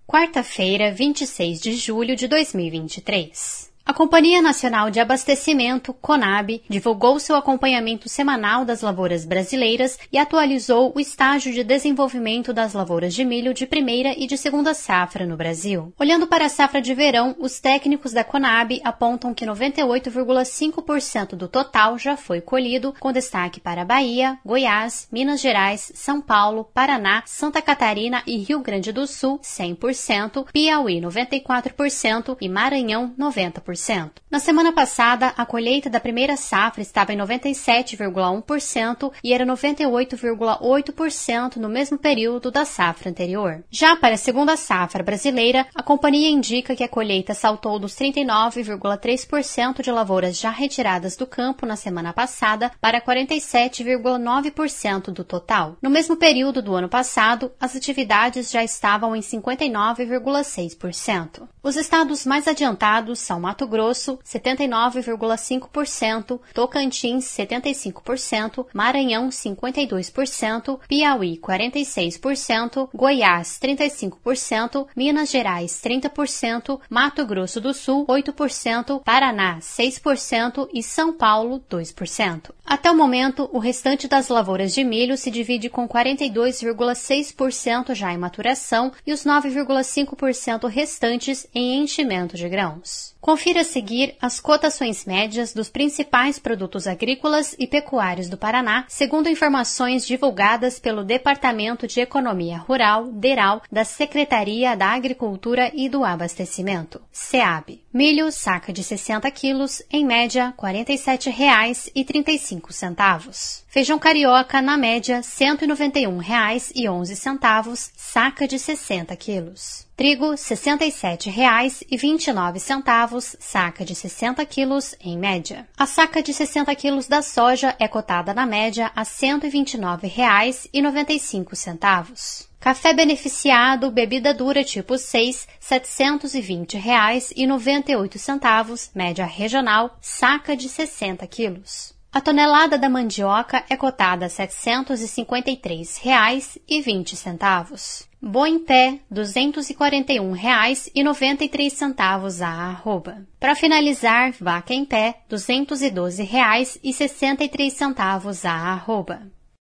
Quarta-feira, 26 de julho de 2023. A Companhia Nacional de Abastecimento, CONAB, divulgou seu acompanhamento semanal das lavouras brasileiras e atualizou o estágio de desenvolvimento das lavouras de milho de primeira e de segunda safra no Brasil. Olhando para a safra de verão, os técnicos da CONAB apontam que 98,5% do total já foi colhido, com destaque para Bahia, Goiás, Minas Gerais, São Paulo, Paraná, Santa Catarina e Rio Grande do Sul, 100%, Piauí, 94% e Maranhão, 90%. Na semana passada, a colheita da primeira safra estava em 97,1% e era 98,8% no mesmo período da safra anterior. Já para a segunda safra brasileira, a companhia indica que a colheita saltou dos 39,3% de lavouras já retiradas do campo na semana passada para 47,9% do total. No mesmo período do ano passado, as atividades já estavam em 59,6%. Os estados mais adiantados são Mato Grosso, 79,5%, Tocantins, 75%, Maranhão, 52%, Piauí, 46%, Goiás, 35%, Minas Gerais, 30%, Mato Grosso do Sul, 8%, Paraná, 6% e São Paulo, 2%. Até o momento, o restante das lavouras de milho se divide com 42,6% já em maturação e os 9,5% restantes em enchimento de grãos. Confira a seguir as cotações médias dos principais produtos agrícolas e pecuários do Paraná, segundo informações divulgadas pelo Departamento de Economia Rural, DERAL, da Secretaria da Agricultura e do Abastecimento, SEAB. Milho, saca de 60 quilos, em média, R$ 47,35. Feijão carioca, na média, R$ 191,11, saca de 60 quilos. Trigo, R$ 67,29, saca de 60 quilos, em média. A saca de 60 quilos da soja é cotada na média a R$ 129,95. Café beneficiado, bebida dura tipo 6, R$ 720,98, média regional, saca de 60 quilos. A tonelada da mandioca é cotada a R$ 753,20. Boi em pé, R$ 241,93 a arroba. Para finalizar, vaca em pé, R$ 212,63 a arroba.